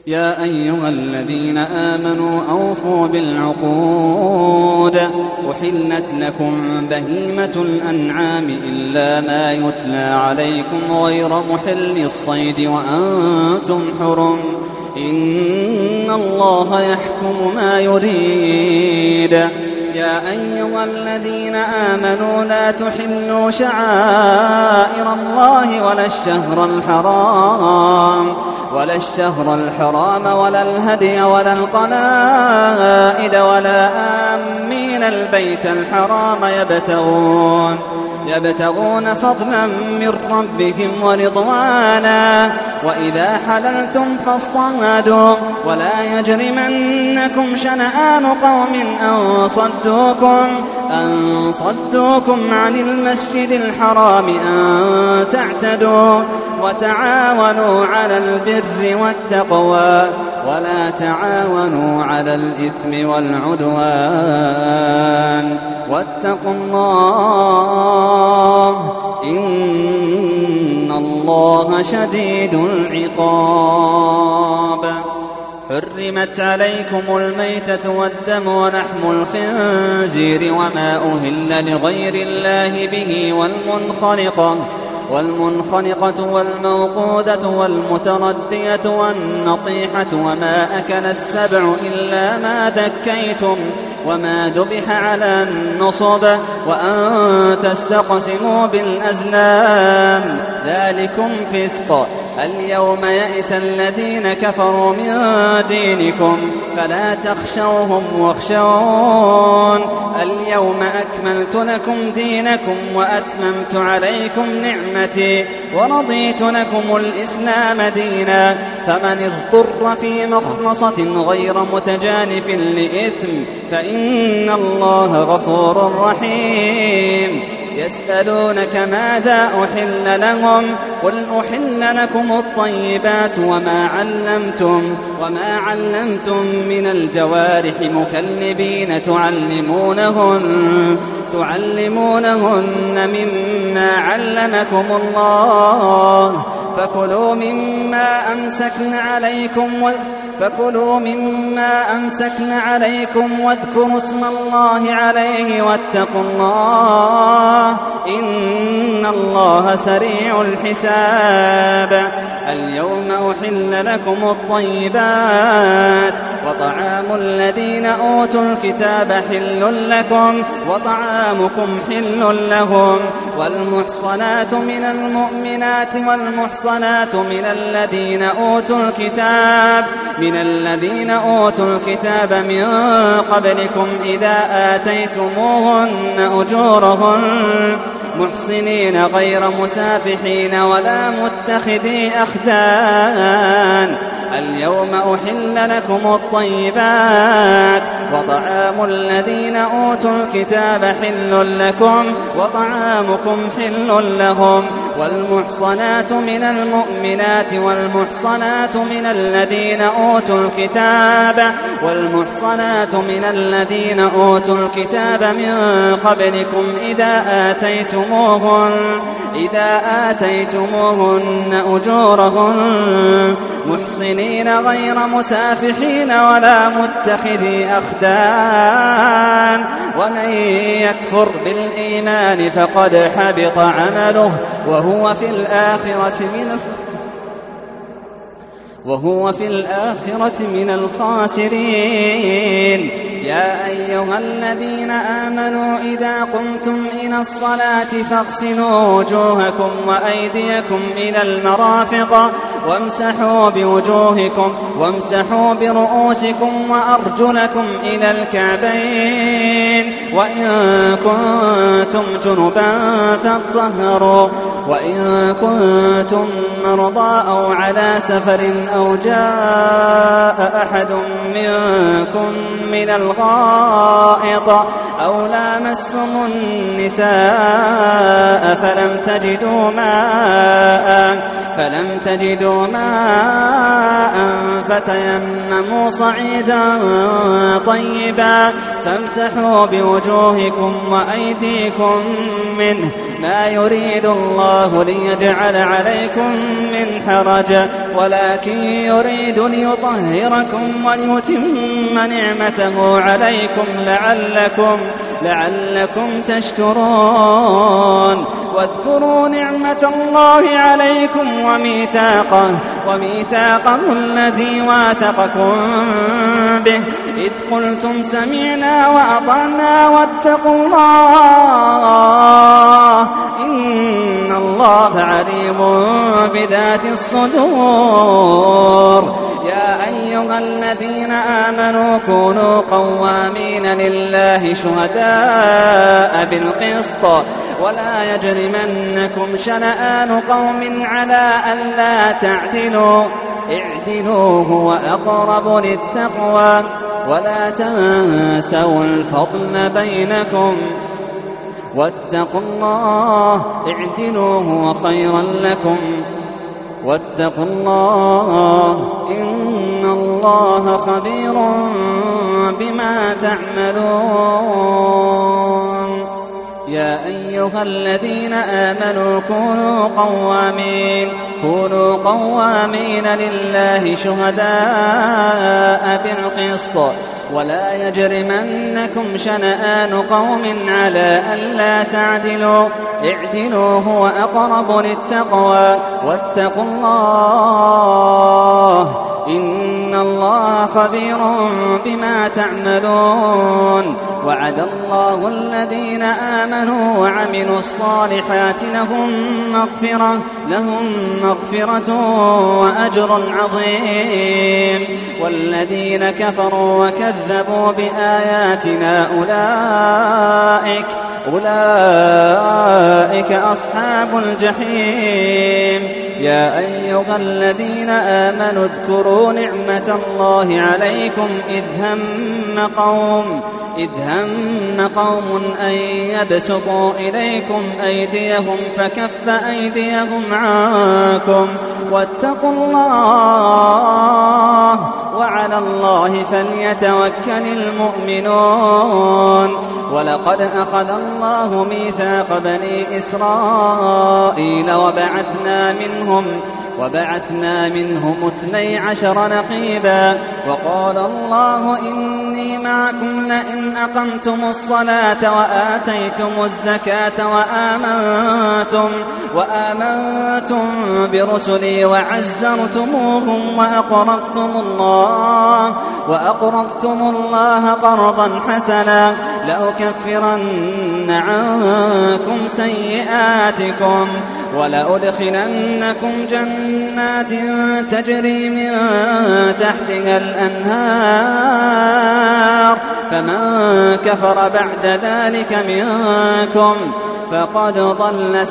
يا أيها الذين آمنوا أوفوا بالعقود أحلت لكم بهيمة الأنعام إلا ما يتلى عليكم غير محل الصيد وأنتم حرم إن الله يحكم ما يريد. يا أيها الذين آمنوا لا تحلوا شعائر الله ولا الشهر الحرام ولا الهدي ولا القلائد ولا آمين البيت الحرام يبتغون فضلا من ربهم ورضوانا وإذا حللتم فاصطادوا ولا يجرمنكم شنآن قوم أن صدوكم عن المسجد الحرام أن تعتدوا وتعاونوا على البر والتقوى ولا تعاونوا على الإثم والعدوان واتقوا الله إن الله شديد العقاب. حرمت عليكم الميتة والدم ولحم الخنزير وما أهل لغير الله به والمنخنقة والموقودة والمتردية والنطيحة وما أكل السبع إلا ما ذكيتم وما ذبح على النصب وأن تستقسموا بالأزلام ذلكم فسق. اليوم يئس الذين كفروا من دينكم فلا تخشوهم واخشون اليوم أكملت لكم دينكم وأتممت عليكم نعمتي ورضيت لكم الإسلام دينا فمن اضطر في مخلصة غير متجانف لإثم فإن الله غفور رحيم. يسألونك ماذا أحل لهم قل أحل لكم الطيبات وما علمتم من الجوارح مكلبين تعلمونهن مما علمكم الله فكلوا مما أمسكن عليكم واذكروا اسم الله عليه واتقوا الله إن الله سريع الحساب. اليوم أحل لكم الطيبات وطعام الذين أوتوا الكتاب حل لكم وطعامكم حل لهم والمحصنات من المؤمنات والمحصنات من الذين أوتوا الكتاب من قبلكم إذا آتيتموهن أجورهن محصنين غير مسافحين ولا متخذي أخدان. اليوم أحل لكم الطيبات وطعام الذين أوتوا الكتاب حل لكم وطعامكم حل لهم والمحصنات من المؤمنات والمحصنات من الذين أوتوا الكتاب من قبلكم إذا آتيتموهن أجورهن محصنين غير مسافحين ولا متخذي أخدان ومن يكفر بالإيمان فقد حبط عمله وهو في الآخرة من الخاسرين. يا أيها الذين آمنوا إذا قمتم إلى الصلاة فاغسلوا وجوهكم وأيديكم إلى المرافق وامسحوا برؤوسكم وأرجلكم إلى الكعبين وإن كنتم جنبا فاطهروا وإن كنتم مرضى أو على سفر أو جاء أحد منكم من الغائط أو لامستم النساء فلم تجدوا ماء فلم تجدوا ماء فتيمموا صعيدا طيبا فامسحوا بوجوهكم وأيديكم منه ما يريد الله ليجعل عليكم من حرج ولكن يريد ليطهركم وليتم نعمته عليكم لعلكم تشكرون. واذكروا نعمة الله عليكم وميثاقه الذي واثقكم به إذ قلتم سمعنا وأطعنا واتقوا الله إن الله عليم بذات الصدور. يا أيها الذين آمنوا كونوا قوامين لله شهداء بالقسط ولا يجرمنكم شنآن قوم على ألا تعدلوا اعدلوا هو أقرب للتقوى ولا تنسوا الفضل بينكم واتقوا الله اعدلوا هو خيرا لكم واتقوا الله إن الله خبير بما تعملون. يا أيها الذين آمنوا كونوا قوامين لله شهداء بالقسط ولا يجرمنكم شنآن قوم على ألا تعدلوا اعدلوا هو أقرب للتقوى واتقوا الله إن الله خبير بما تعملون. وعد الله الذين آمنوا وعملوا الصالحات لهم مغفرة وأجر عظيم. والذين كفروا وكذبوا بآياتنا أولئك أصحاب الجحيم. يا أيها الذين آمنوا اذكروا نعمة الله عليكم إذ هم قوم أن يبسطوا إليكم أيديهم فكف أيديهم عنكم واتقوا الله وعلى الله فليتوكل المؤمنون. ولقد أخذ الله ميثاق بني إسرائيل وبعثنا منهم 12 نقيبا وقال الله إني معكم لئن أقمتم الصلاة وآتيتم الزكاة وآمنتم برسلي وعزرتموهم وأقرضتم الله قرضا حسنا لأكفرن عنكم سيئاتكم ولأدخلنكم جنات تجري من تحتها الأنهار فمن كفر بعد ذلك منكم فقد ضل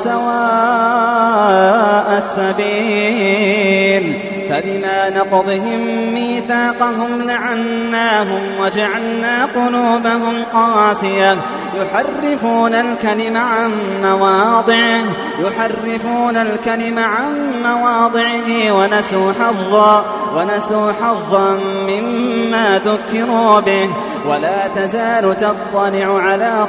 سواء السبيل. فبما نقضهم ميثاقهم لعناهم وجعلنا قلوبهم قاسية يحرفون الكلم عن مواضعه ونسوا حظا مما ذكروا به. ولا تزال تطلع على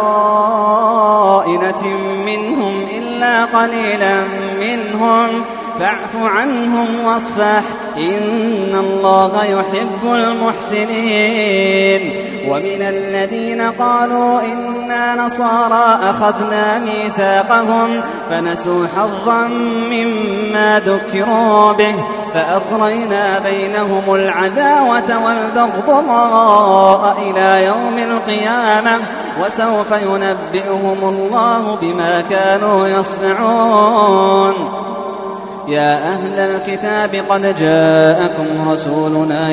خائنة منهم إلا قليلا منهم فاعف عنهم واصفح إن الله يحب المحسنين. ومن الذين قالوا إنا نصارى أخذنا ميثاقهم فنسوا حظا مما ذكروا به فأغرينا بينهم العداوة والبغضاء إلى يوم القيامة وسوف ينبئهم الله بما كانوا يصنعون. يا أهل الكتاب قد جاءكم رسولنا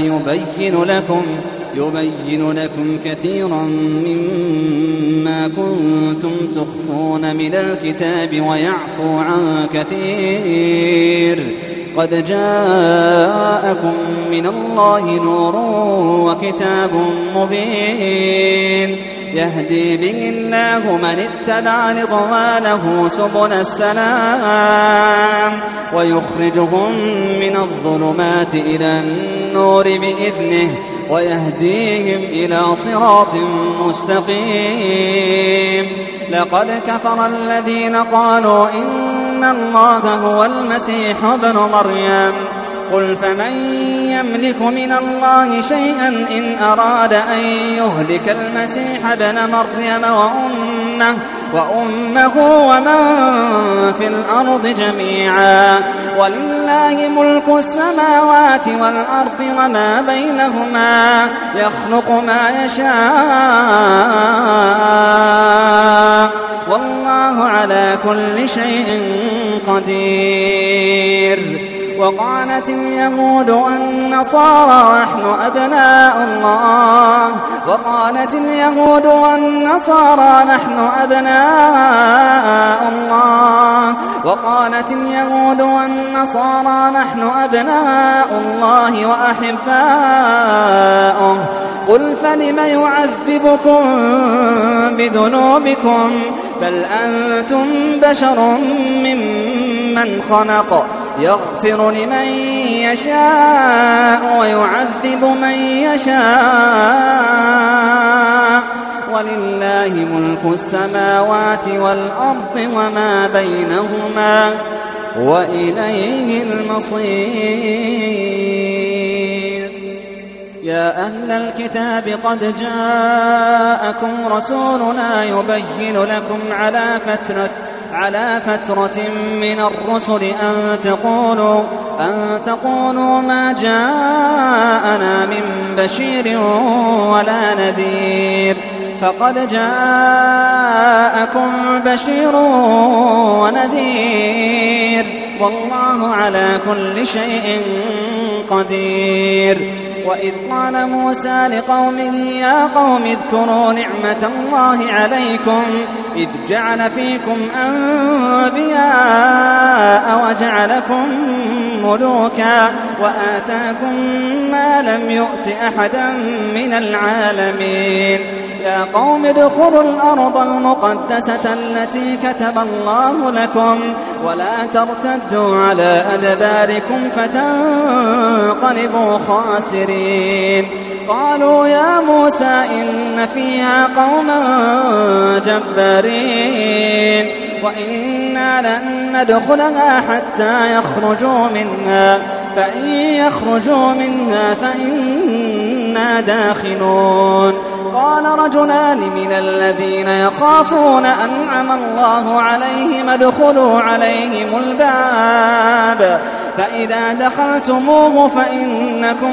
يبين لكم كثيرا مما كنتم تخفون من الكتاب ويعفو عن كثير. قد جاءكم من الله نور وكتاب مبين. يهدي به الله من اتبع رضوانه سبل السلام ويخرجهم من الظلمات إلى النور بإذنه ويهديهم إلى صراط مستقيم. لقد كفر الذين قالوا إن الله هو المسيح ابن مريم قل فمن يملك من الله شيئا إن أراد أن يهلك المسيح ابن مريم وأمه ومن في الأرض جميعا ولله ملك السماوات والأرض وما بينهما يخلق ما يشاء والله على كل شيء قدير. وقالت اليهود والنصارى نحن أبناء الله وأحباؤه قل فلم يعذبكم بذنوبكم بل أنتم بشر ممن خلق يغفر لمن يشاء ويعذب من يشاء ولله ملك السماوات والأرض وما بينهما وإليه المصير. يا أهل الكتاب قد جاءكم رسولنا يبين لكم على فترة من الرسل أن تقولوا ما جاءنا من بشير ولا نذير فقد جاءكم بشير ونذير والله على كل شيء قدير. وإذ قال موسى لقومه يا قوم اذكروا نعمة الله عليكم إذ جعل فيكم أنبياء وجعلكم ملوكا وآتاكم ما لم يؤت أحدا من العالمين. يا قوم ادخلوا الأرض المقدسة التي كتب الله لكم ولا ترتدوا على أدباركم فتنقلبوا خاسرين. قالوا يا موسى إن فيها قوما جبارين وإنا لن ندخلها حتى يخرجوا منها فإن يخرجوا منها فإنا داخلون. قال رجلان من الذين يخافون أنعم الله عليهم ادخلوا عليهم الباب فإذا دخلتموه فإنكم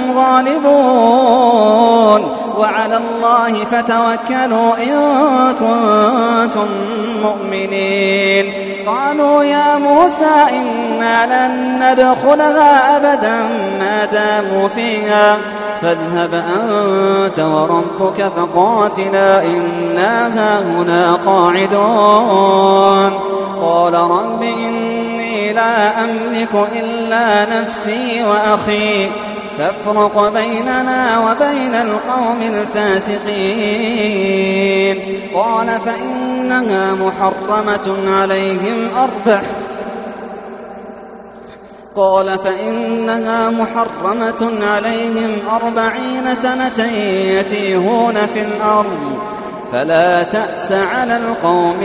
غالبون وعلى الله فتوكلوا إن كنتم مؤمنين. قالوا يا موسى إنا لن ندخلها أبدا ما داموا فيها فاذهب أنت وربك فقاتلا إنا هاهنا قاعدون. قال رب إني لا أملك إلا نفسي وأخي فافرق بيننا وبين القوم الفاسقين. قال فإنها محرمة عليهم 40 سنة يتيهون في الأرض فلا تأس على القوم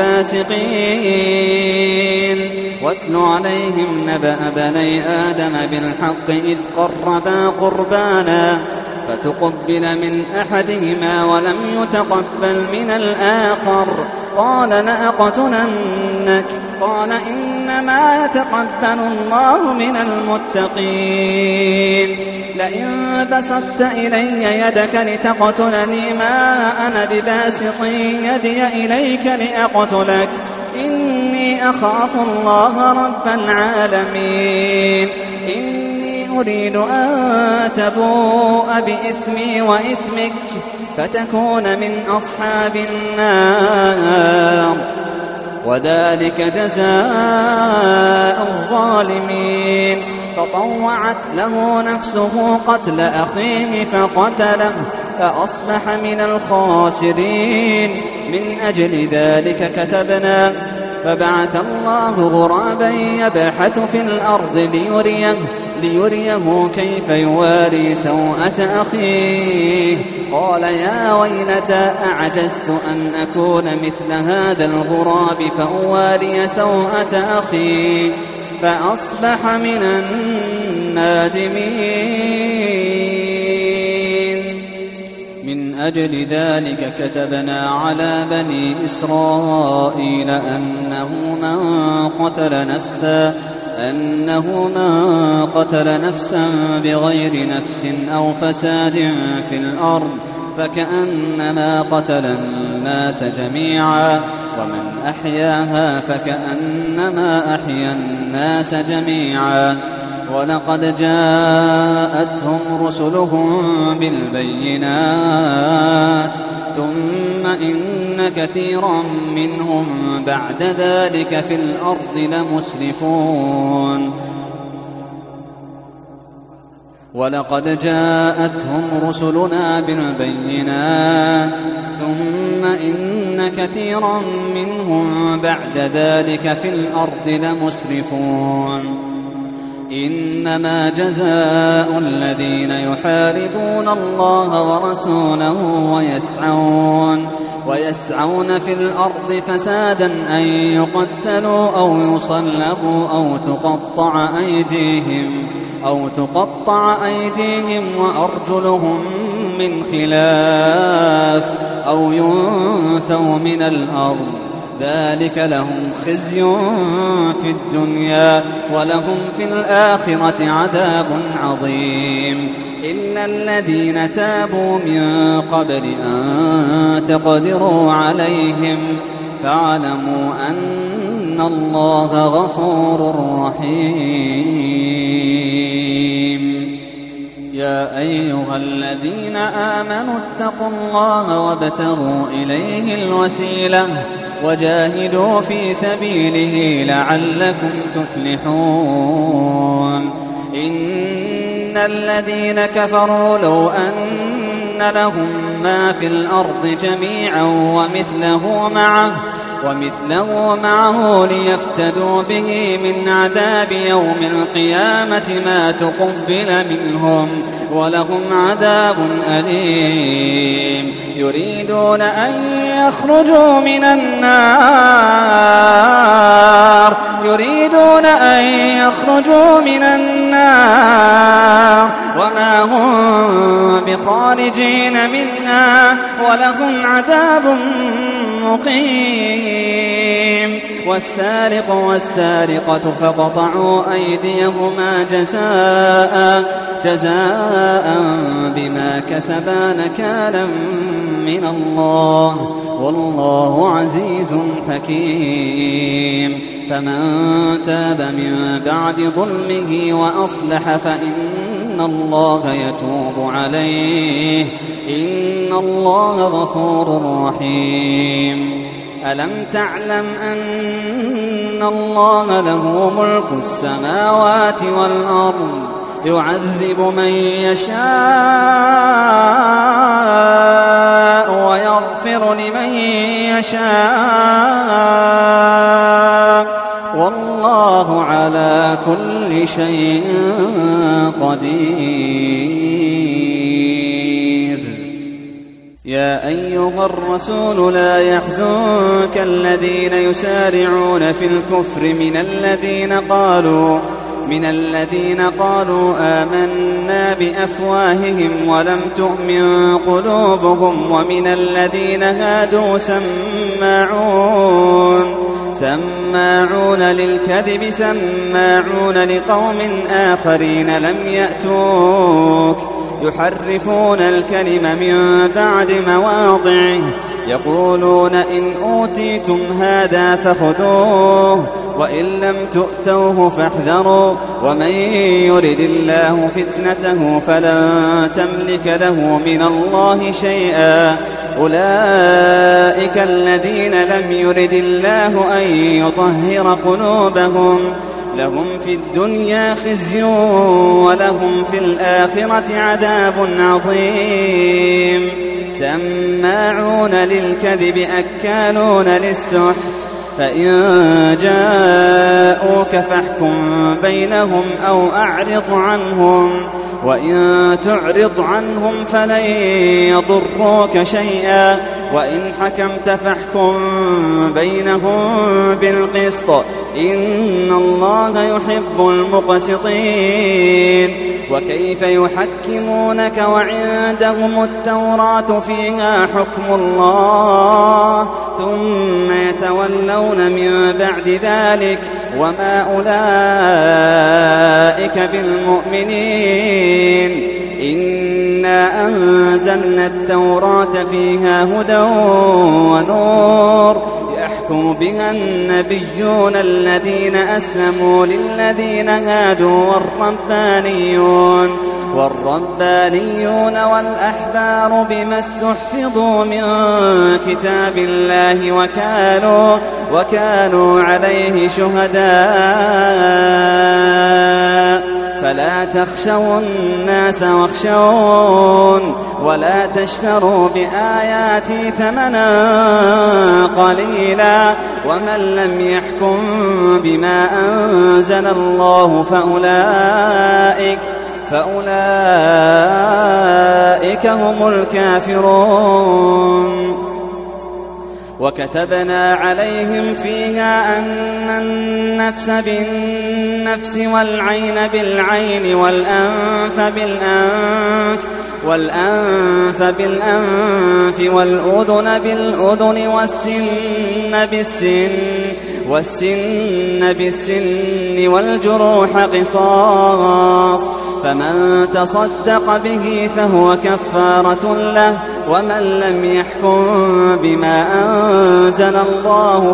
الفاسقين. واتل عليهم نبأ بني آدم بالحق إذ قربا قربانا فتقبل من أحدهما ولم يتقبل من الآخر قال لأقتلنك قال إنما يتقبل الله من المتقين. لئن بسطت إلي يدك لتقتلني ما أنا بباسط يدي إليك لأقتلك إني أخاف الله رب العالمين. إني أريد أن تبوء بإثمي وإثمك فتكون من أصحاب النار وذلك جزاء الظالمين. فطوعت له نفسه قتل أخيه فأصبح من الخاسرين. من أجل ذلك كتبنا فبعث الله غرابا يبحث في الأرض ليريه كيف يواري سوءة أخيه. قال يا ويلتى أعجزت أن أكون مثل هذا الغراب فأواري سوءة أخي فأصبح من النادمين. من أجل ذلك كتبنا على بني إسرائيل أنه من قتل نفسا بغير نفس أو فساد في الأرض فكأنما قتل الناس جميعا ومن أحياها فكأنما أحيا الناس جميعا. ولقد جاءتهم رسلهم بالبينات ثم إن كثيرا منهم بعد ذلك في الأرض لمسرفون. ولقد جاءتهم رسلنا بالبينات ثم إن كثيرا منهم بعد ذلك في الأرض لمسرفون. إنما جزاء الذين يحاربون الله ورسوله ويسعون في الأرض فسادا أن يقتلوا أو يصلبوا أو تقطع أيديهم وأرجلهم من خلاف أو ينفوا من الأرض. ذلك لهم خزي في الدنيا ولهم في الآخرة عذاب عظيم. إلا الذين تابوا من قبل أن تقدروا عليهم فاعلموا أن الله غفور رحيم. يا أيها الذين آمنوا اتقوا الله وابتغوا إليه الوسيلة وجاهدوا في سبيله لعلكم تفلحون. إن الذين كفروا لو أن لهم ما في الأرض جميعا ومثله معه ليفتدوا به من عذاب يوم القيامة ما تقبل منهم ولهم عذاب أليم. يريدون أن يخرجوا من النار وما هم بخارجين منها ولهم عذاب مقيم. والسارق والسارقة فاقطعوا أيديهما جزاء بما كسبا نكالا من الله والله عزيز حكيم. فمن تاب من بعد ظلمه وأصلح فإن الله يتوب عليه إن الله غفور رحيم. ألم تعلم أن الله له ملك السماوات والأرض يعذب من يشاء ويغفر لمن يشاء والله على كل شيء قدير. يا أيها الرسول لا يحزنك الذين يسارعون في الكفر من الذين قالوا آمنا بأفواههم ولم تؤمن قلوبهم ومن الذين هادوا سماعون للكذب سماعون لقوم آخرين لم يأتوك يحرفون الكلم من بعد مواضعه يقولون إن أوتيتم هذا فخذوه وإن لم تؤتوه فاحذروا ومن يرد الله فتنته فلن تملك له من الله شيئا. أولئك الذين لم يرد الله أن يطهر قلوبهم لهم في الدنيا خزي ولهم في الآخرة عذاب عظيم سماعون للكذب أكالون للسحت فإن جاءوك فاحكم بينهم أو أعرض عنهم وإن تعرض عنهم فلن يضروك شيئا وإن حكمت فاحكم بينهم بالقسط إن الله يحب المقسطين وكيف يحكمونك وعندهم التوراة فيها حكم الله ثم يتولون من بعد ذلك وما أولئك بالمؤمنين إنا أنزلنا التوراة فيها هدى ونور يحكم بها النبيون الذين أسلموا للذين هادوا والربانيون والأحبار بما استحفظوا من كتاب الله وكانوا عليه شهداء فلا تخشوا الناس واخشون ولا تشتروا بآياتي ثمنا قليلا ومن لم يحكم بما أنزل الله فأولئك هم الكافرون وكتبنا عليهم فيها أن النفس بالنفس والعين بالعين والأنف بالأنف والأذن بالأذن والسن بالسن والجروح قصاص فمن تصدق به فهو كفارة له ومن لم يحكم بما أنزل الله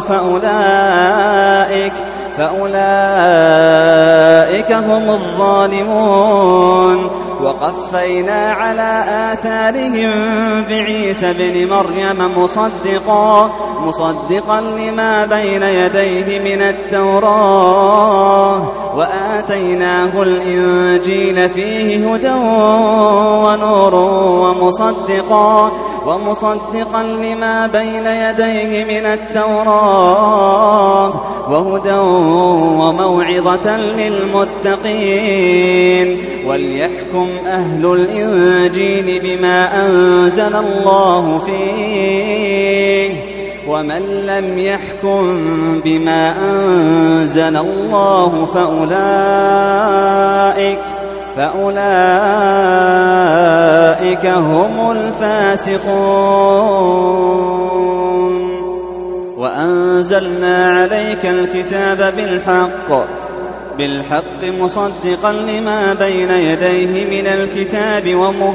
فأولئك هم الظالمون وقفينا على آثارهم بعيسى بن مريم مصدقا لما بين يديه من التوراة وآتيناه الإنجيل فيه هدى ونور ومصدقا لما بين يديه من التوراة وهدى وموعظة للمتقين وليحكم أهل الإنجيل بما أنزل الله فيه ومن لم يحكم بما أنزل الله فأولئك هم الفاسقون وأنزلنا عليك الكتاب بالحق مصدقا لما بين يديه من الكتاب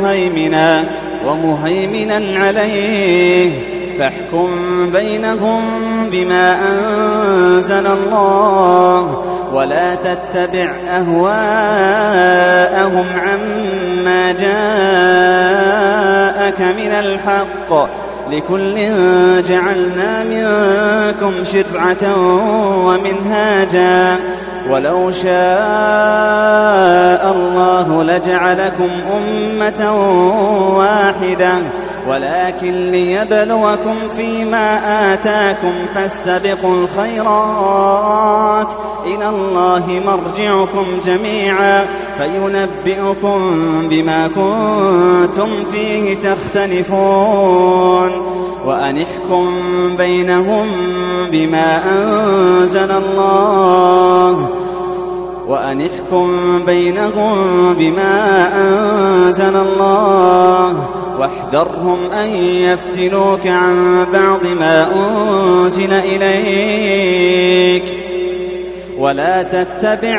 ومهيمنا عليه فاحكم بينهم بما أنزل الله ولا تتبع أهواءهم عما جاءك من الحق لكل جعلنا منكم شرعة ومنهاجا ولو شاء الله لجعلكم أمة واحدة ولكن ليبلوكم فيما آتاكم فاستبقوا الخيرات إلى الله مرجعكم جميعا فينبئكم بما كنتم فيه تختلفون وأنحكم بينهم بما أنزل الله واحذرهم أن يفتنوك عن بعض ما أنزل إليك ولا تتبع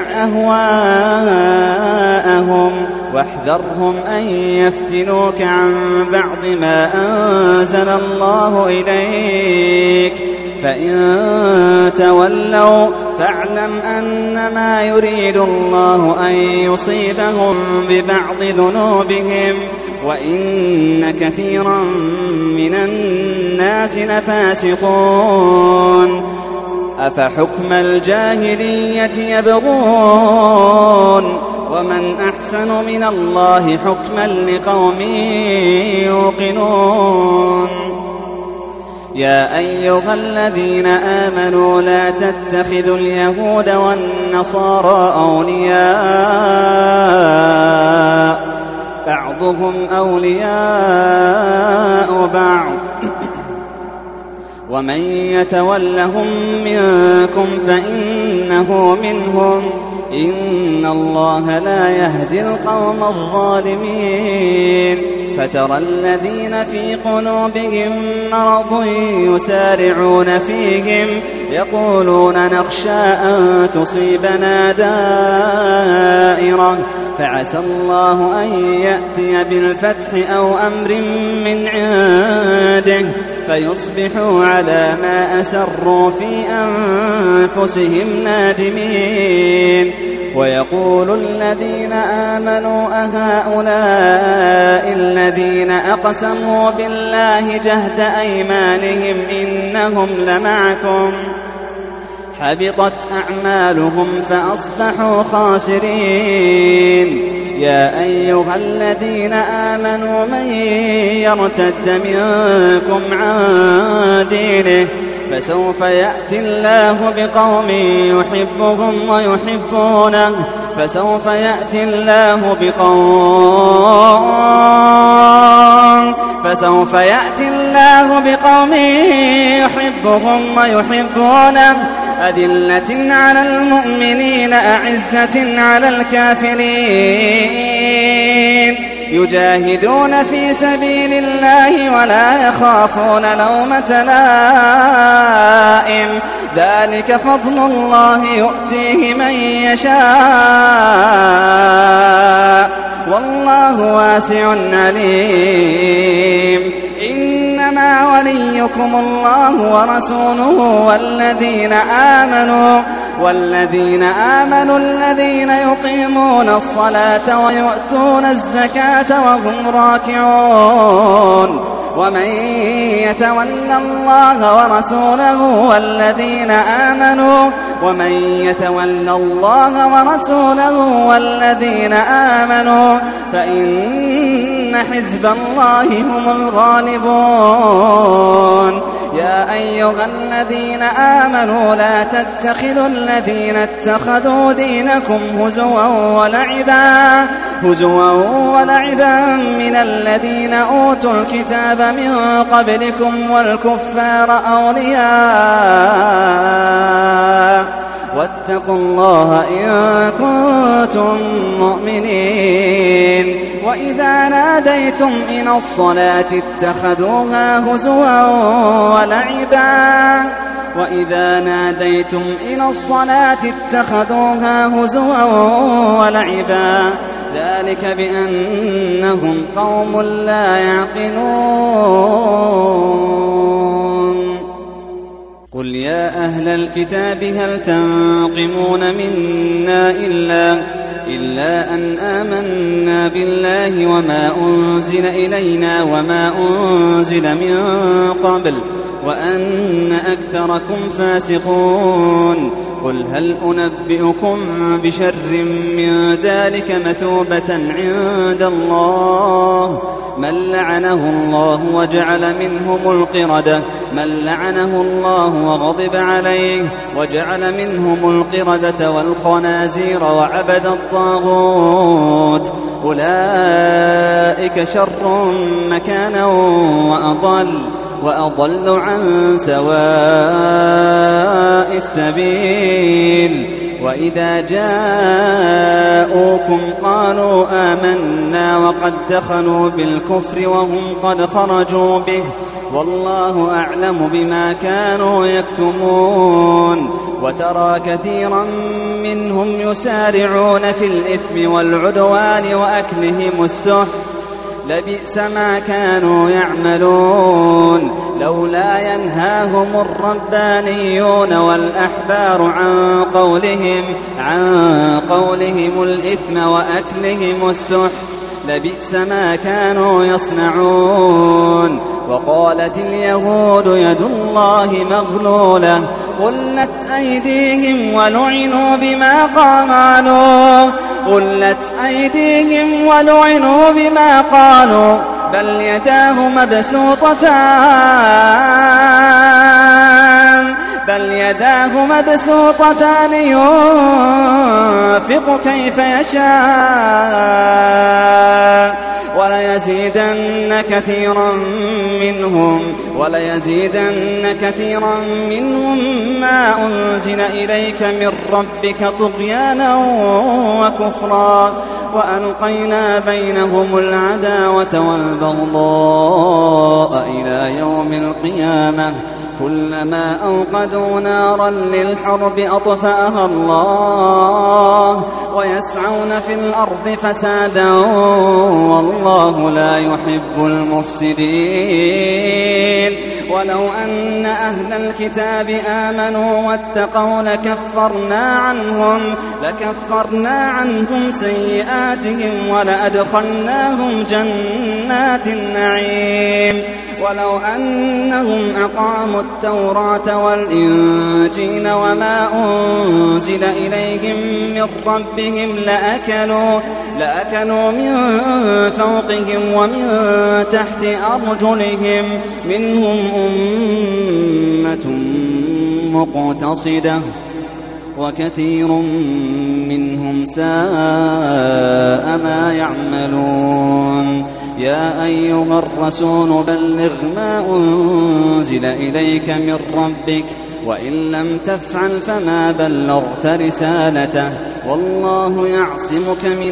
أهواءهم واحذرهم أن يفتنوك عن بعض ما أنزل الله إليك فإن تولوا فاعلم أنما يريد الله أن يصيبهم ببعض ذنوبهم وإن كثيرا من الناس لفاسقون أفحكم الجاهلية يبغون ومن أحسن من الله حكما لقوم يوقنون يا أيها الذين آمنوا لا تتخذوا اليهود والنصارى أولياء بعضهم أولياء بعض ومن يتولهم منكم فإنه منهم إن الله لا يهدي القوم الظالمين فترى الذين في قلوبهم مرض يسارعون فيهم يقولون نخشى أن تصيبنا دائرة فعسى الله أن يأتي بالفتح أو أمر من عنده فيصبحوا على ما أسروا في أنفسهم نادمين ويقول الذين آمنوا أهؤلاء الذين أقسموا بالله جهد أيمانهم إنهم لمعكم حبطت أعمالهم فأصبحوا خاسرين يا أيها الذين آمنوا من يرتد منكم عن دينه فسوف يأتي الله بقوم يحبهم ويحبونه فسوف يأتي الله بقوم يحبهم ويحبونه أذلة على المؤمنين أعزة على الكافرين يجاهدون في سبيل الله ولا يخافون لومة لائم ذلك فضل الله يؤتيه من يشاء والله واسع عليم إنما وليكم الله ورسوله والذين آمنوا الذين يقيمون الصلاة ويؤتون الزكاة وهم راكعون ومن يتول الله ورسوله والذين آمنوا فإن حزب الله هم الغالبون يا أيها الذين آمنوا لا تتخذوا الذين اتخذوا دينكم هزوا ولعبا من الذين أوتوا الكتاب من قبلكم والكفار أولياء واتقوا الله إن كنتم مؤمنين وإذا ناديتم إلى الصلاة اتخذوها هزوا ولعبا ذلك بأنهم قوم لا يعقلون قل يا أهل الكتاب هل تنقمون منا إلا أن آمنا بالله وما أنزل إلينا وما أنزل من قبل وأن أكثركم فاسقون قل هل أنبئكم بشر من ذلك مثوبة عند الله من لعنه الله وغضب عليه وجعل منهم القردة والخنازير وعبد الطاغوت أولئك شر مكانا وأضل عن سواء السبيل وإذا جاءوكم قالوا آمنا وقد دخلوا بالكفر وهم قد خرجوا به والله أعلم بما كانوا يكتمون وترى كثيرا منهم يسارعون في الإثم والعدوان وأكلهم السحت لبئس ما كانوا يعملون لولا ينهاهم الربانيون والأحبار عن قولهم الإثم وأكلهم السحت لبئس ما كانوا يصنعون وقالت اليهود يد الله مغلولة غلت أيديهم ولعنوا بما قالوا بل يداه مبسوطتان ينفق كيف يشاء وليزيدن كثيرا منهم ما أنزل إليك من ربك طغيانا وكفرا وألقينا بينهم العداوة والبغضاء إلى يوم القيامة كلما أوقدوا نارا للحرب أطفأها الله ويسعون في الأرض فسادا والله لا يحب المفسدين ولو أن أهل الكتاب آمنوا واتقوا لكفرنا عنهم سيئاتهم ولأدخلناهم جنات النعيم ولو أنهم أقاموا التوراة والإنجيل وما أنزل إليهم من ربهم لأكلوا من فوقهم ومن تحت أرجلهم منهم أمة مقتصدة وكثير منهم ساء ما يعملون يا أيها الرسول بلغ ما أنزل إليك من ربك وإن لم تفعل فما بلغت رسالته والله يعصمك من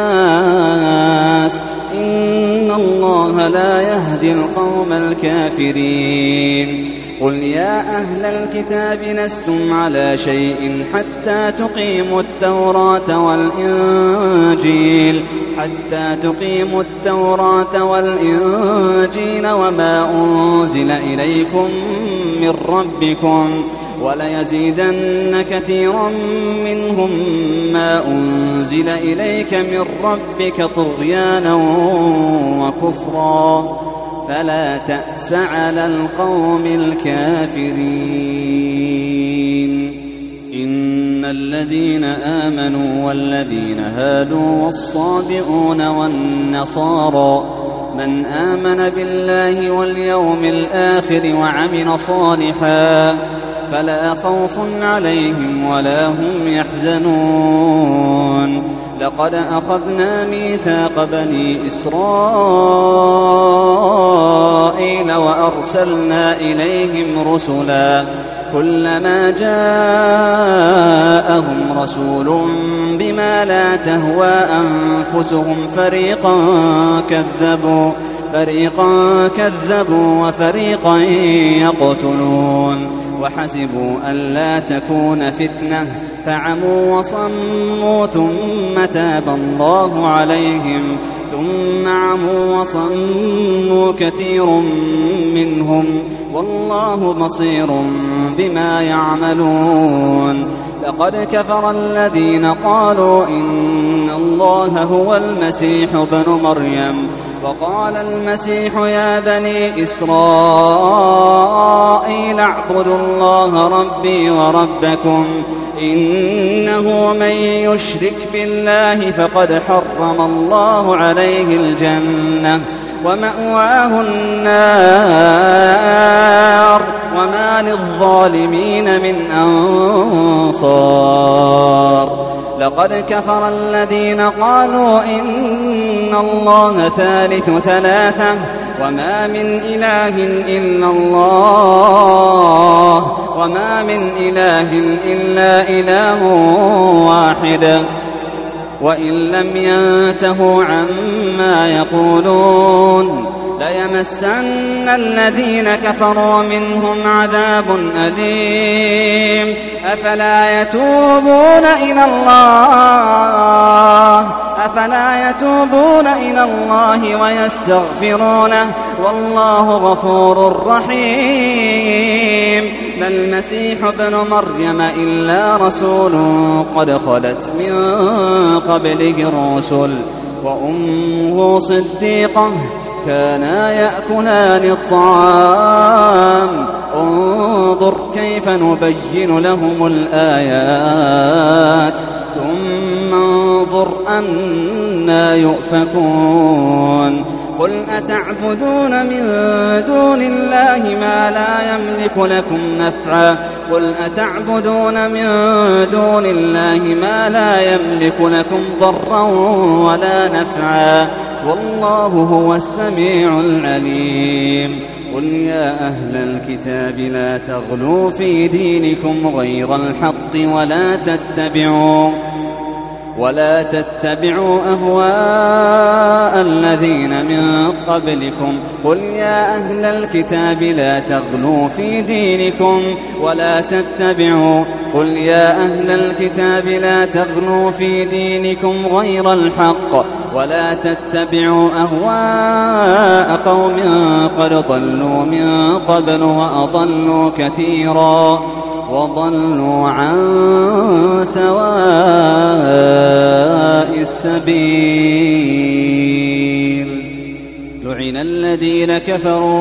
الناس إن الله لا يهدي القوم الكافرين قل يا أهل الكتاب لستم على شيء حتى تقيموا التوراة والإنجيل وما أنزل إليكم من ربكم وليزيدن كثيرا منهم ما أنزل إليك من ربك طغيانا وكفرا فلا تأس على القوم الكافرين إن الذين آمنوا والذين هادوا والصابئون والنصارى من آمن بالله واليوم الآخر وعمل صالحا فلا خوف عليهم ولا هم يحزنون لقد أخذنا ميثاق بني إسرائيل وأرسلنا إليهم رسلا كلما جاءهم رسول بما لا تهوى أنفسهم فريقا كذبوا وفريقا يقتلون وحسبوا ألا تكون فتنة فعموا وصموا ثم تاب الله عليهم ثم عموا وصموا كثير منهم والله بصير بما يعملون لقد كفر الذين قالوا إن الله هو المسيح ابن مريم وقال المسيح يا بني إسرائيل اعبدوا الله ربي وربكم إنه من يشرك بالله فقد حرم الله عليه الجنة ومأواه النار وما للظالمين من أنصار لقد كفر الذين قالوا إن الله ثالث ثلاثة وما من إله إلا إله واحد وإن لم ينتهوا عما يقولون ليمسن الذين كفروا منهم عذاب أليم أفلا يتوبون إلى الله ويستغفرونه والله غفور رحيم ما المسيح ابن مريم إلا رسول قد خلت من قبله الرسل وأمه صديقة كانا يأكلان الطعام انظر كيف نبين لهم الآيات ثم انظر أنا يؤفكون قل أتعبدون من دون الله ما لا يملك لكم نفعا قل أتعبدون من دون الله ما لا يملك لكم ضرا ولا نفعا والله هو السميع العليم قل يا أهل الكتاب لا تغلوا في دينكم غير الحق ولا تتبعوا أهواء الذين من قبلكم قل يا أهل الكتاب لا تغلوا في دينكم قل يا أهل الكتاب لا تغلوا في دينكم غير الحق ولا تتبعوا أهواء قوم قد ضلوا من قبل وأضلوا كثيرا وضلوا عن سواء السبيل لعن الذين كفروا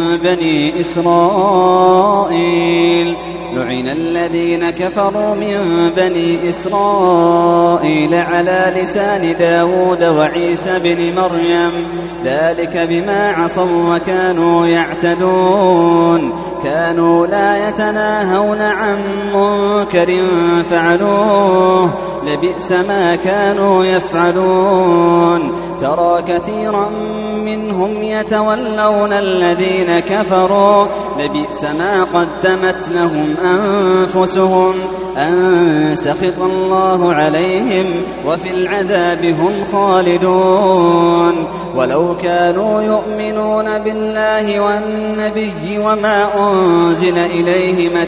من بني إسرائيل على لسان داود وعيسى بن مريم ذلك بما عصوا وكانوا يعتدون كانوا لا يتناهون عن منكر فعلوه لبئس ما كانوا يفعلون ترى كثيرا منهم يتولون الذين كفروا لبئس ما قدمت لهم أنفسهم أن سخط الله عليهم وفي العذاب هم خالدون ولو كانوا يؤمنون بالله والنبي وما أنزل إليه ما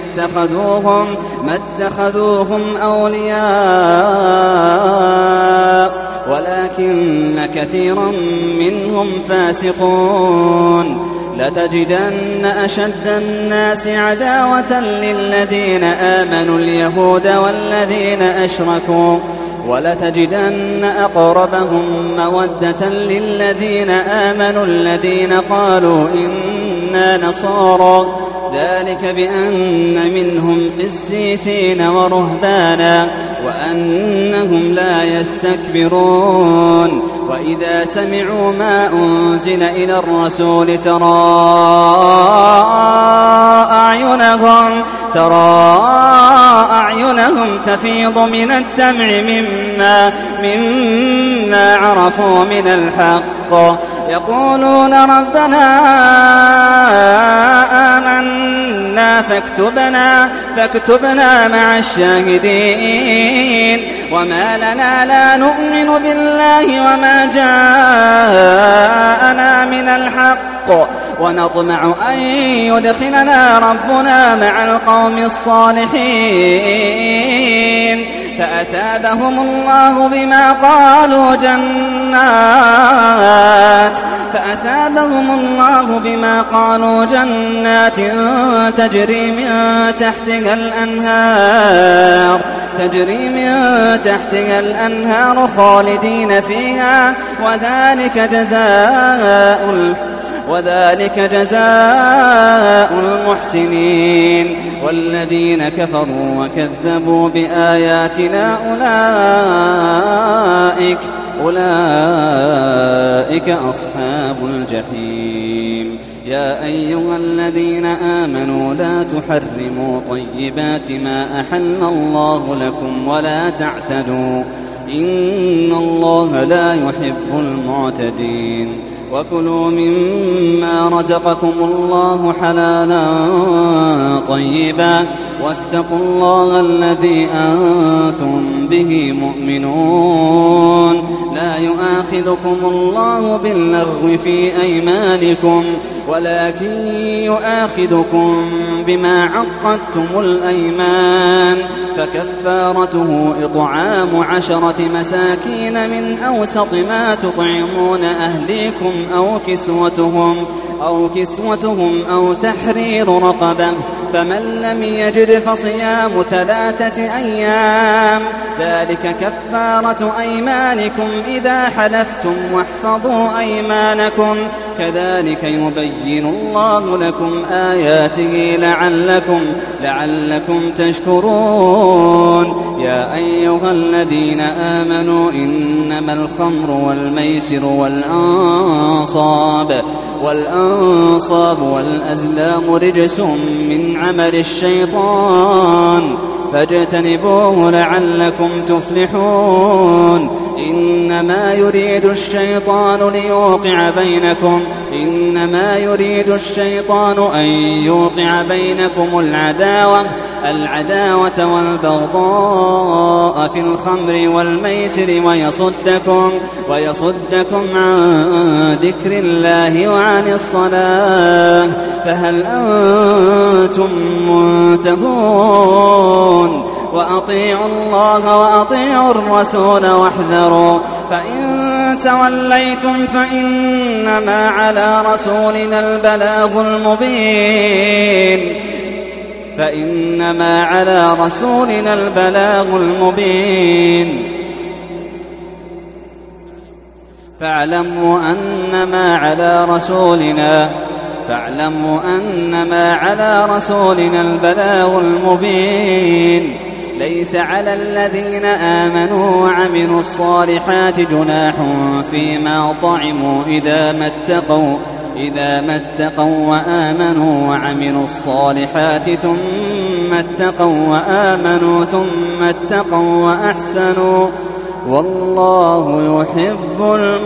اتخذوهم أولياء ولكن كثيرا منهم فاسقون لتجدن أشد الناس عداوة للذين آمنوا اليهود والذين أشركوا ولتجدن أقربهم مودة للذين آمنوا الذين قالوا إنا نصارى ذلك بأن منهم قسيسين ورهبانا وأنهم لا يستكبرون وإذا سمعوا ما أنزل إلى الرسول ترى أعينهم تفيض من الدمع مما عرفوا من الحق يقولون ربنا آمنا فاكتبنا مع الشاهدين وما لنا لا نؤمن بالله وما جاءنا من الحق ونطمع أن يدخلنا ربنا مع القوم الصالحين فأثابهم الله بما قالوا جنات تجري من تحتها الأنهار خالدين فيها وذلك جزاء المحسنين والذين كفروا وكذبوا بآياتنا أولئك أصحاب الجحيم يا أيها الذين آمنوا لا تحرموا طيبات ما أحل الله لكم ولا تعتدوا إن الله لا يحب المعتدين وكلوا مما رزقكم الله حلالا طيبا واتقوا الله الذي أنتم به مؤمنون لا يؤاخذكم الله باللغو في أيمانكم ولكن يؤاخذكم بما عقدتم الأيمان فكفارته إطعام 10 مساكين من أوسط ما تطعمون أهليكم أو كسوتهم أو تحرير رقبة، فمن لم يجد فصيام 3 أيام، ذلك كفارة أيمانكم إذا حلفتم، واحفظوا أيمانكم، كذلك يبين الله لكم آياته لعلكم تشكرون. يا أيها الذين آمنوا إنما الخمر والميسر والأنصاب والأزلام رجس من عمل الشيطان فاجتنبوه لعلكم تفلحون. إنما يريد الشيطان أن يوقع بينكم العداوة والبغضاء في الخمر والميسر ويصدكم عن ذكر الله وعن الصلاة، فهل أنتم منتهون؟ وأطيعوا الله وأطيعوا الرسول واحذروا، فإن توليتم فإنما على رسولنا البلاغ المبين. فاعلموا أنما على رسولنا البلاغ المبين. ليس على الذين آمنوا وعملوا الصالحات جناح فيما طعموا إذا ما اتقوا وآمنوا وعملوا الصالحات ثم اتقوا وأحسنوا، والله يحب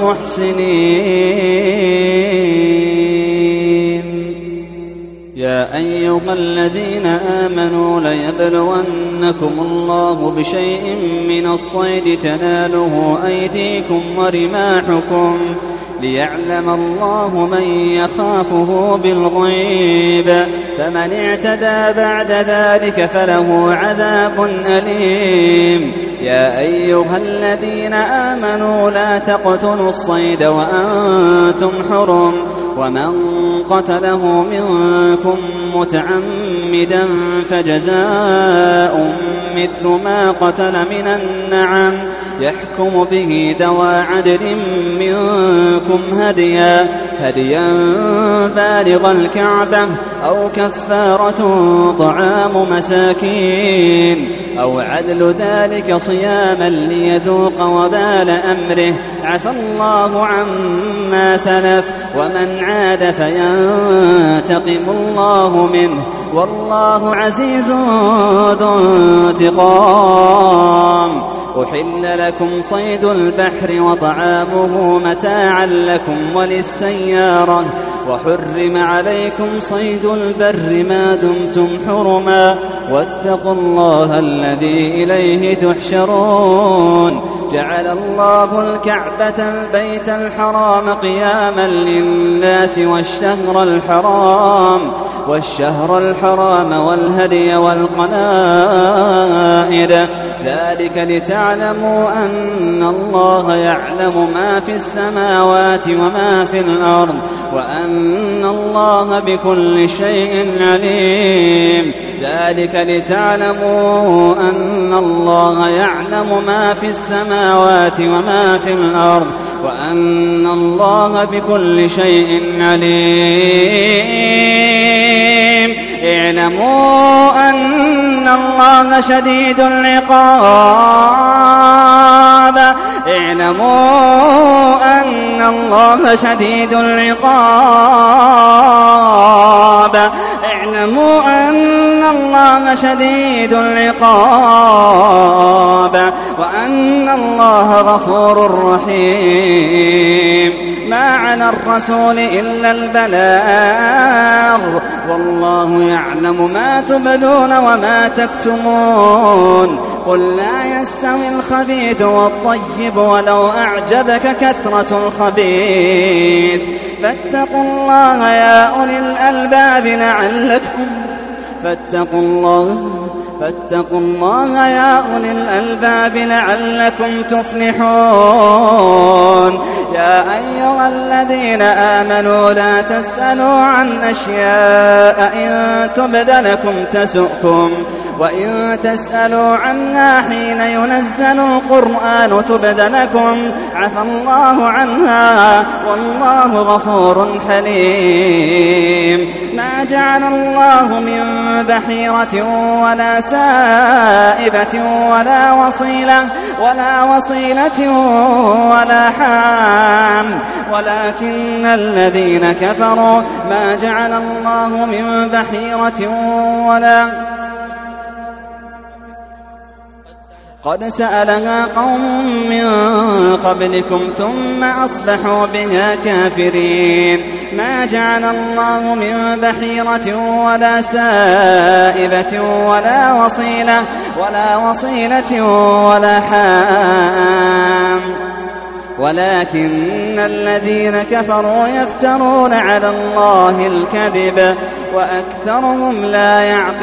المحسنين. يا أيها الذين آمنوا ليبلونكم الله بشيء من الصيد تناله أيديكم ورماحكم، ليعلم الله من يخافه بالغيب، فمن اعتدى بعد ذلك فله عذاب أليم. يا أيها الذين آمنوا لا تقتلوا الصيد وأنتم حرم، ومن قتله منكم متعمدا فجزاء مثل ما قتل من النعم، يحكم به ذوى عدل منكم هديا بالغ الكعبة، أو كفارة طعام مساكين، أو عدل ذلك صياما ليذوق وبال أمره، عفى الله عما سلف، ومن عاد فينتقم الله منه، والله عزيز ذو انتقام. أحل لكم صيد البحر وطعامه متاعا لكم وللسيارة، وحرم عليكم صيد البر ما دمتم حرما، واتقوا الله الذي إليه تحشرون. جعل الله الكعبة البيت الحرام قياما للناس والشهر الحرام والهدي والقلائد، ذلك لتعلموا أن الله يعلم ما في السماوات وما في الأرض، وأن الله بكل شيء عليم. ذلك لتعلموا أن الله يعلم ما في السماوات وما في الأرض، وأن الله بكل شيء عليم. اعلموا أن الله شديد العقاب. وأن الله غفور رحيم. ما على الرسول إلا البلاغ، والله يعلم ما تبدون وما تكتمون. قل لا يستوي الخبيث والطيب ولو أعجبك كثرة الخبيث، فاتقوا الله يا أولي الألباب فاتقوا الله يا أولي الألباب لعلكم تفلحون. يا أيها الذين آمنوا لا تسألوا عن أشياء إن تبد لكم تسؤكم وإن تسألوا عنها حين ينزل القرآن تبد لكم عفى الله عنها والله غفور حليم. ما جعل الله من بحيرة ولا سائبة ولا وصيلة ولا حام ولكن الذين كفروا ما جعل الله من بحيرة ولا قد سألها قوم من قبلكم ثم أصبحوا بها كافرين. ما جعل الله من بحيرة ولا سائبة ولا وصيلة ولا حام ولكن الذين كفروا يفترون على الله الكذب وأكثرهم لا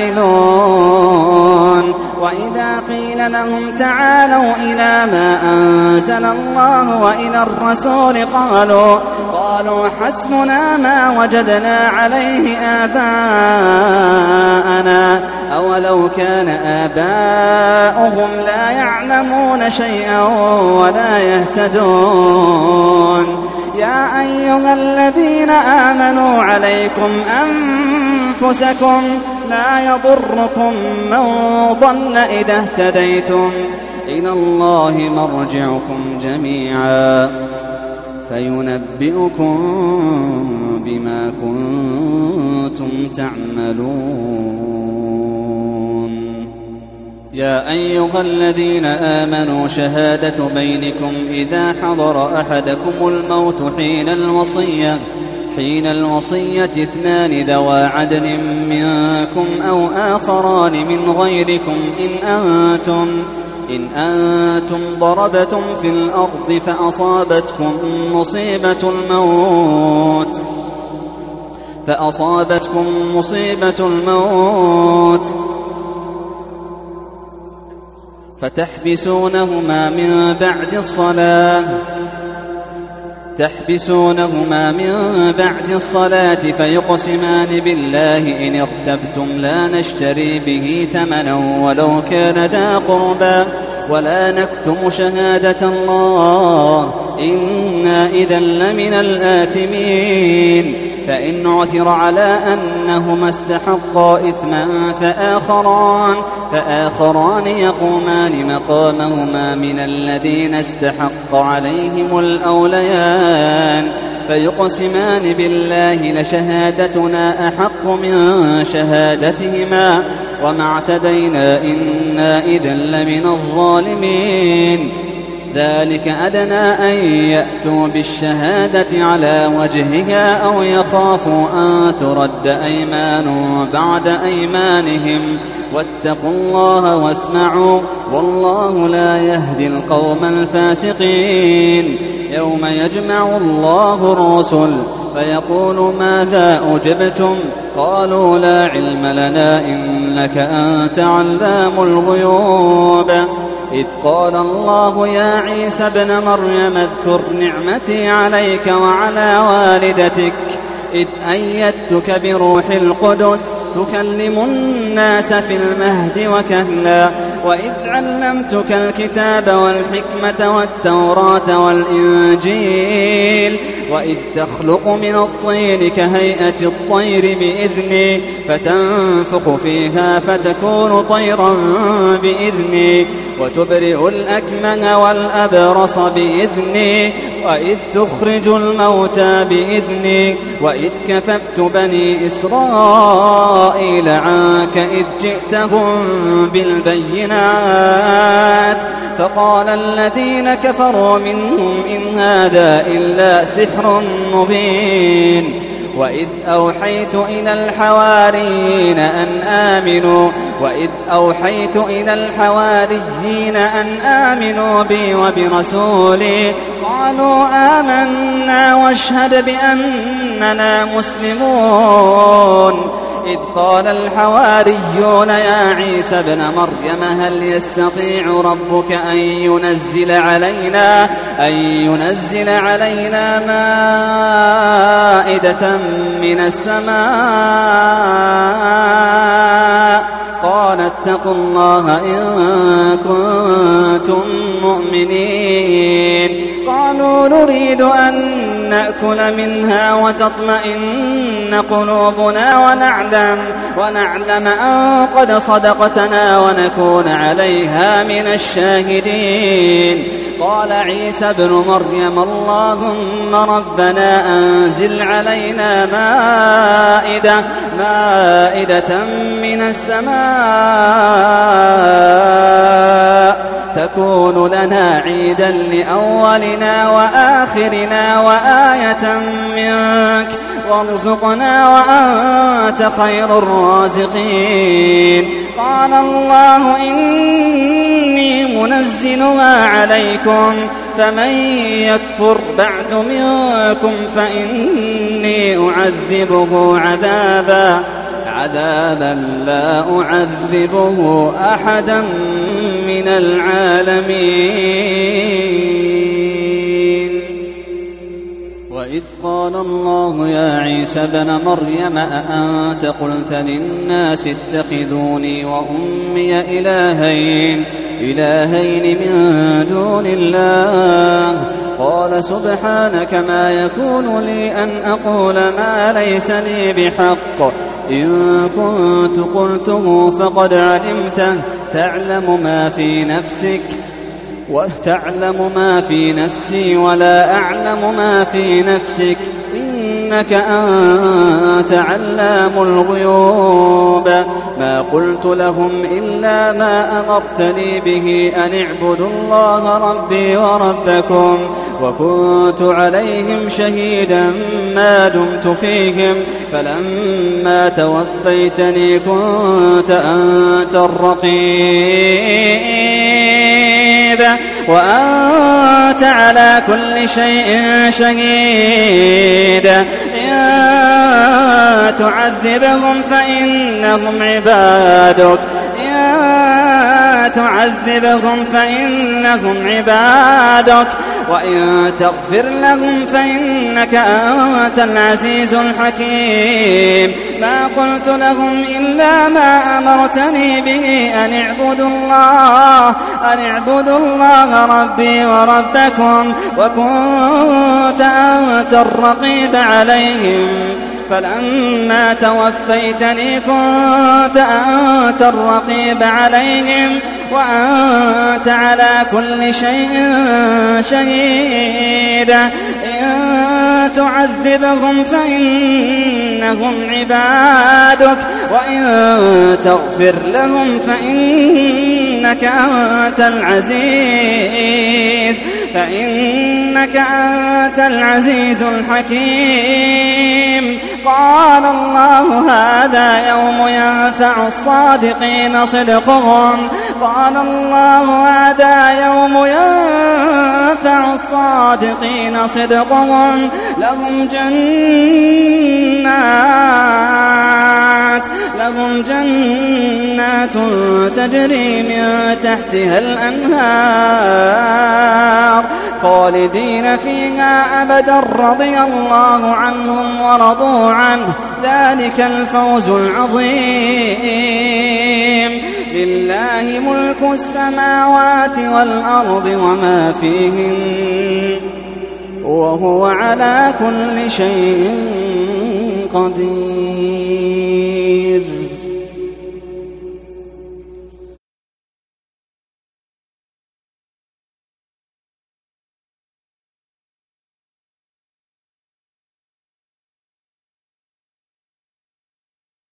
يعقلون. وإذا قيل لهم تعالوا إلى ما أنزل الله وإلى الرسول قالوا حسبنا ما وجدنا عليه آباءنا أولو كان آباؤهم لا يعلمون شيئا ولا يهتدون. يا أيها الذين آمنوا عليكم أنفسكم لا يضركم من ضل إذا اهتديتم إلى الله مرجعكم جميعا فينبئكم بما كنتم تعملون. يا أيها الذين آمنوا شهادة بينكم إذا حضر أحدكم الموت حين الوصية 2 ذوى عدل منكم أو آخران من غيركم إن أنتم ضربتم في الأرض فأصابتكم مصيبة الموت فتحبسونهما من بعد الصلاة فيقسمان بالله إن ارتبتم لا نشتري به ثمنا ولو كان ذا قربى ولا نكتم شهادة الله إنا إذا لمن الآثمين. فإن عثر على أنهما استحقا إثما فآخران يقومان مقامهما من الذين استحق عليهم الأوليان فيقسمان بالله لشهادتنا أحق من شهادتهما وما اعتدينا إنا إذا لمن الظالمين. ذلك أدنى أن يأتوا بالشهادة على وجهها أو يخافوا أن ترد أيمان بعد أيمانهم واتقوا الله واسمعوا والله لا يهدي القوم الفاسقين. يوم يجمع الله الرسل فيقول ماذا أجبتم قالوا لا علم لنا إنك أنت علام الغيوب. إذ قال الله يا عيسى ابن مريم اذكر نعمتي عليك وعلى والدتك إذ أيدتك بروح القدس تكلم الناس في المهد وكهلا وإذ علمتك الكتاب والحكمة والتوراة والإنجيل وإذ تخلق من الطين كهيئة الطير بإذني فتنفخ فيها فتكون طيرا بإذني وتبرئ الأكمه والأبرص بإذني وإذ تخرج الموتى بإذني وإذ كففت بني إسرائيل عنك إذ جئتهم بالبينات فقال الذين كفروا منهم إن هذا إلا سحر مبين. وإذ أوحيت إلى الحواريين أن آمنوا بي وبرسولي قالوا آمنا واشهد بأننا مسلمون. إذ قال الحواريون يا عيسى ابن مريم هل يستطيع ربك أن ينزل علينا مائدة من السماء قال اتقوا الله إن كنتم مؤمنين قالوا نريد أن نأكل منها وتطمئن قلوبنا ونعلم أن قد صدقتنا ونكون عليها من الشاهدين قال عيسى ابن مريم اللهم ربنا أنزل علينا مائدة من السماء تكون لنا عيدا لأولنا وآخرنا وآية منك وارزقنا وأنت خير الرازقين قال الله إني منزلها عليكم فمن يكفر بعد منكم فإني أعذبه عذابا لا أعذبه أحدا من العالمين وإذ قال الله يا عيسى ابن مريم أأنت قلت للناس اتخذوني وأمي إلهين من دون الله قال سبحانك ما يكون لي أن أقول ما ليس لي بحق إن كنت قلته فقد علمته تعلم ما في نفسي ولا أعلم ما في نفسك إنك أنت علام الغيوب ما قلت لهم إلا ما أمرتني به أن اعبدوا الله ربي وربكم وكنت عليهم شهيدا ما دمت فيهم فلما توفيتني كنت أنت الرقيب وأنت على كل شيء شهيد إن تعذبهم فإنهم عبادك وإن تغفر لهم فإنك أنت العزيز الحكيم ما قلت لهم إلا ما أمرتني به أن اعبدوا الله ربي وربكم وكنت أنت الرقيب عليهم فلما توفيتني كنت أنت الرقيب عليهم وأنت على كل شيء شهيد إن تعذبهم فإنهم عبادك وإن تغفر لهم فإنك أنت العزيز الحكيم قال الله هذا يوم ينفع الصادقين صدقهم لهم جنات تجري من تحتها الأنهار خالدين فيها أبدا رضي الله عنهم ورضوا عنه ذلك الفوز العظيم لله ملك السماوات والأرض وما فيهن وهو على كل شيء قدير